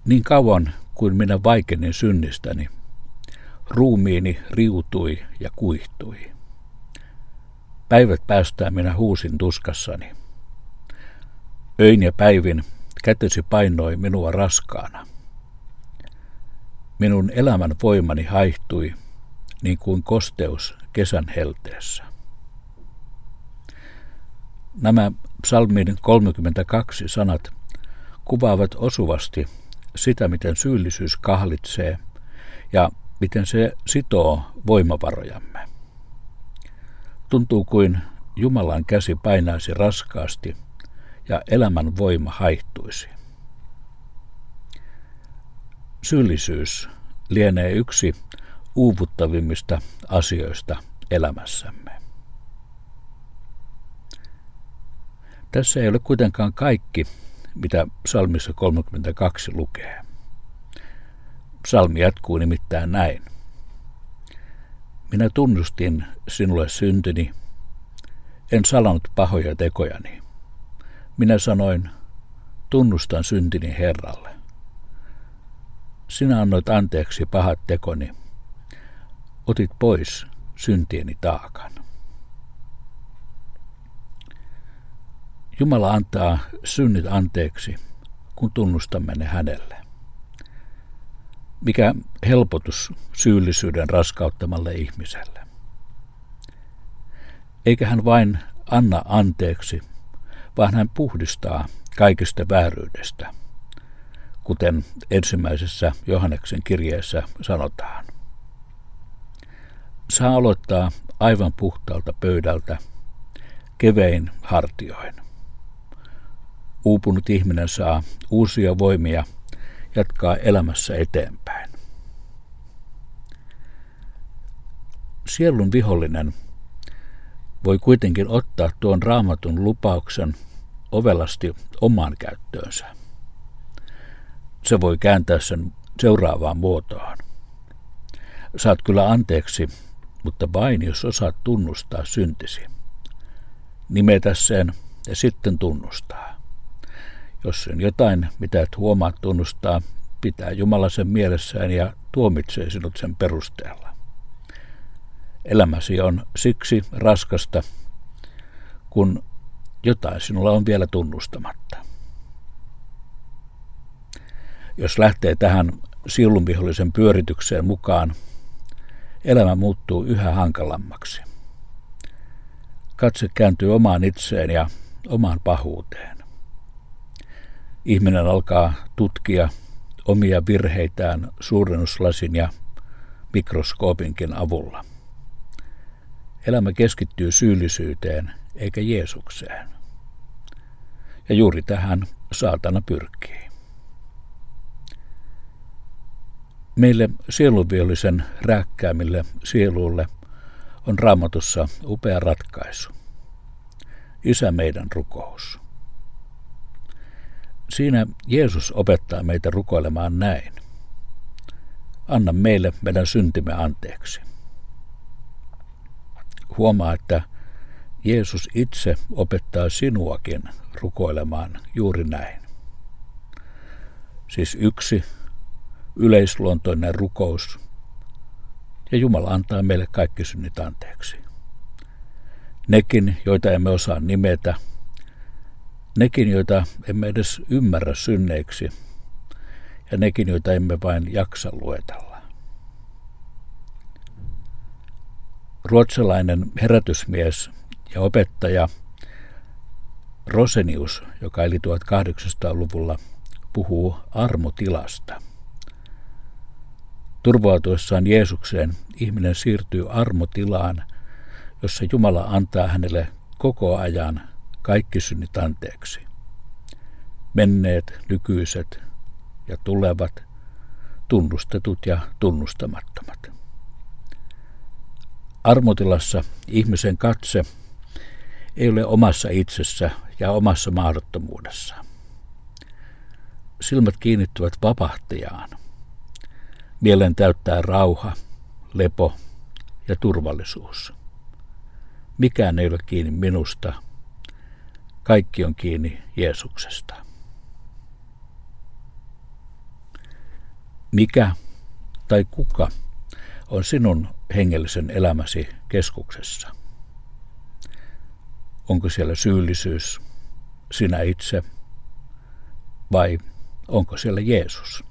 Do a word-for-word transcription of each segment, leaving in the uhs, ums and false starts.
Niin kauan kuin minä vaikenin synnistäni, ruumiini riutui ja kuihtui. Päivät päästään minä huusin tuskassani. Öin ja päivin kätesi painoi minua raskaana. Minun elämän voimani haihtui niin kuin kosteus kesän helteessä. Nämä psalmin kolmekymmentäkaksi sanat kuvaavat osuvasti sitä, miten syyllisyys kahlitsee ja miten se sitoo voimavarojamme. Tuntuu kuin Jumalan käsi painaisi raskaasti ja elämän voima haihtuisi. Syyllisyys lienee yksi uuvuttavimmista asioista elämässämme. Tässä ei ole kuitenkaan kaikki, mitä psalmissa kolmekymmentäkaksi lukee. Psalmi jatkuu nimittäin näin. Minä tunnustin sinulle syntini, en salannut pahoja tekojani. Minä sanoin, tunnustan syntini Herralle. Sinä annoit anteeksi pahat tekoni, otit pois syntieni taakan. Jumala antaa synnit anteeksi, kun tunnustamme ne hänelle. Mikä helpotus syyllisyyden raskauttamalle ihmiselle. Eikä hän vain anna anteeksi, vaan hän puhdistaa kaikesta vääryydestä, kuten ensimmäisessä Johanneksen kirjeessä sanotaan. Saa aloittaa aivan puhtaalta pöydältä, kevein hartioin. Uupunut ihminen saa uusia voimia jatkaa elämässä eteenpäin. Sielun vihollinen voi kuitenkin ottaa tuon raamatun lupauksen ovelasti omaan käyttöönsä. Se voi kääntää sen seuraavaan muotoon. Saat kyllä anteeksi, mutta vain jos osaat tunnustaa syntisi. Nimetä sen ja sitten tunnustaa. Jos sen jotain, mitä et huomaa tunnustaa, pitää Jumala sen mielessään ja tuomitsee sinut sen perusteella. Elämäsi on siksi raskasta, kun jotain sinulla on vielä tunnustamatta. Jos lähtee tähän sielunvihollisen pyöritykseen mukaan, elämä muuttuu yhä hankalammaksi. Katse kääntyy omaan itseen ja omaan pahuuteen. Ihminen alkaa tutkia omia virheitään suurennuslasin ja mikroskoopinkin avulla. Elämä keskittyy syyllisyyteen eikä Jeesukseen. Ja juuri tähän saatana pyrkii. Meille sielunvihollisen rääkkäämille sieluille on Raamatussa upea ratkaisu. Isä meidän rukous. Siinä Jeesus opettaa meitä rukoilemaan näin. Anna meille meidän syntimme anteeksi. Huomaa, että Jeesus itse opettaa sinuakin rukoilemaan juuri näin. Siis yksi yleisluontoinen rukous, ja Jumala antaa meille kaikki synnit anteeksi. Nekin, joita emme osaa nimetä, nekin, joita emme edes ymmärrä synneiksi, ja nekin, joita emme vain jaksa luetella. Ruotsalainen herätysmies ja opettaja Rosenius, joka eli tuhatkahdeksansataaluvulla, puhuu armotilasta. Turvautuessaan Jeesukseen ihminen siirtyy armotilaan, jossa Jumala antaa hänelle koko ajan kaikki synnit anteeksi. Menneet, nykyiset ja tulevat, tunnustetut ja tunnustamattomat. Armotilassa ihmisen katse ei ole omassa itsessä ja omassa mahdottomuudessa. Silmät kiinnittyvät vapahtajaan. Mielen täyttää rauha, lepo ja turvallisuus. Mikään ei ole kiinni minusta. Kaikki on kiinni Jeesuksesta. Mikä tai kuka on sinun hengellisen elämäsi keskuksessa? Onko siellä syyllisyys, sinä itse, vai onko siellä Jeesus?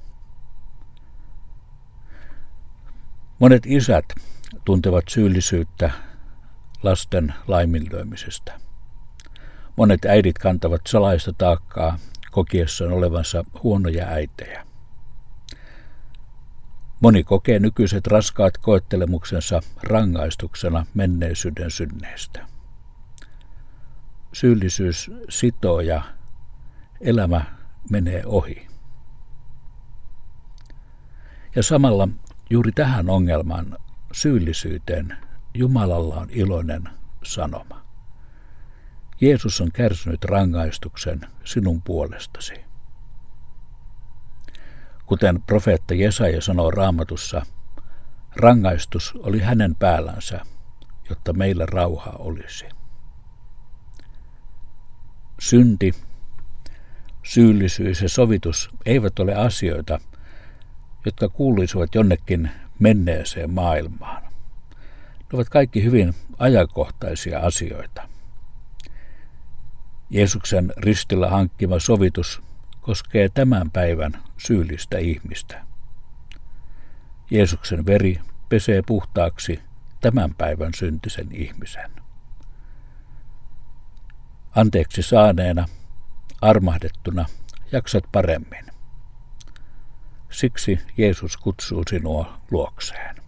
Monet isät tuntevat syyllisyyttä lasten laiminlyömisestä. Monet äidit kantavat salaista taakkaa kokiessaan olevansa huonoja äitejä. Moni kokee nykyiset raskaat koettelemuksensa rangaistuksena menneisyyden synneistä. Syyllisyys sitoo ja elämä menee ohi. Ja samalla juuri tähän ongelmaan, syyllisyyteen, Jumalalla on iloinen sanoma. Jeesus on kärsinyt rangaistuksen sinun puolestasi. Kuten profeetta Jesaja sanoo Raamatussa, rangaistus oli hänen päällänsä, jotta meillä rauha olisi. Synti, syyllisyys ja sovitus eivät ole asioita, jotka kuuluisivat jonnekin menneeseen maailmaan. Ne ovat kaikki hyvin ajankohtaisia asioita. Jeesuksen ristillä hankkima sovitus koskee tämän päivän syyllistä ihmistä. Jeesuksen veri pesee puhtaaksi tämän päivän syntisen ihmisen. Anteeksi saaneena, armahdettuna jaksat paremmin. Siksi Jeesus kutsuu sinua luokseen.